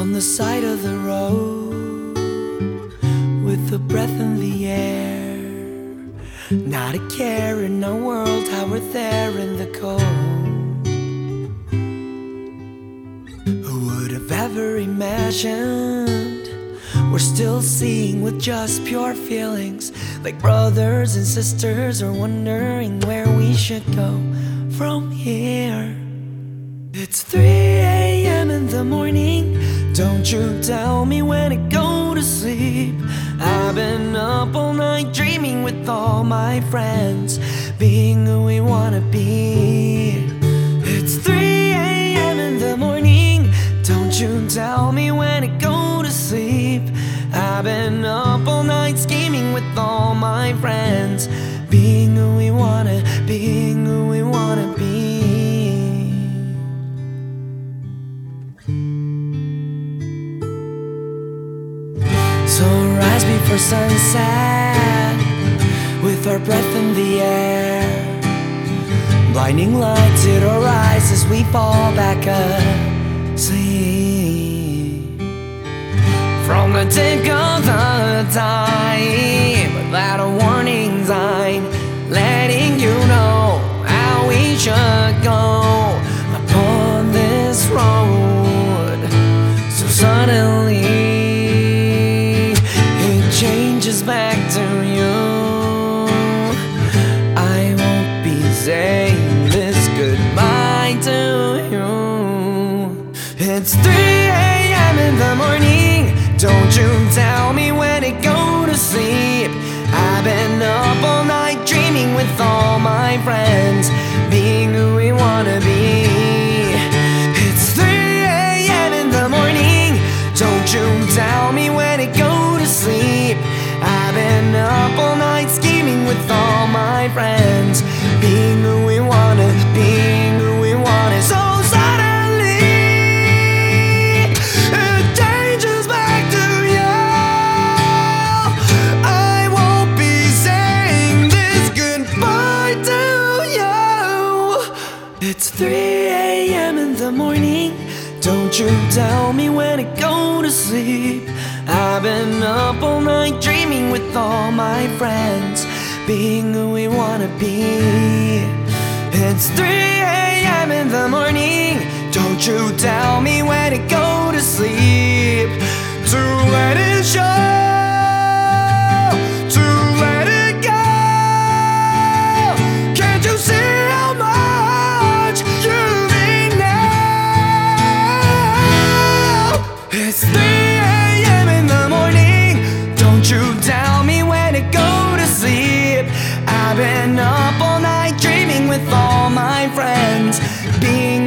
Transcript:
on the side of the road with a breath in the air. Not a care in our world, how we're there in the cold. Who would have ever imagined we're still seeing with just pure feelings, like brothers and sisters, or wondering where we should go from here. It's 3 a.m. in the morning. Don't you tell me when to go to sleep. I've been up all night dreaming with all my friends, being who we wanna be. It's 3 a.m. in the morning. Don't you tell me when to go to sleep. I've been up all night scheming with all my friends, being who we wanna, being who we wanna be. So rise before sunset, with our breath in the air. Blinding lights hit our eyes as we fall back asleep. From the tick of the time, without a warning sign, letting you know how we should go upon this road. So suddenly changes back to you. I won't be saying this goodbye to you. It's 3 a.m. in the morning. Don't you tell me when to go to sleep. I've been up all night dreaming with all my friends, being who we wanna be. It's 3 a.m. in the morning. Don't you tell me when to go to sleep. I've been up all night scheming with all my friends, being who we wanna, being who we wanna. So suddenly it changes back to you. I won't be saying this goodbye to you. It's 3 a.m. in the morning. Don't you tell me when to go to sleep. I've been up all night dreaming with all my friends, being who we wanna be. It's 3 a.m. in the morning. Don't you tell me when to go to sleep. To let it show, to let it go. Can't you see how much you mean now? It's 3 a.m. in the morning. Don't you tell me when to go to sleep. I've been up all night dreaming with all my friends, being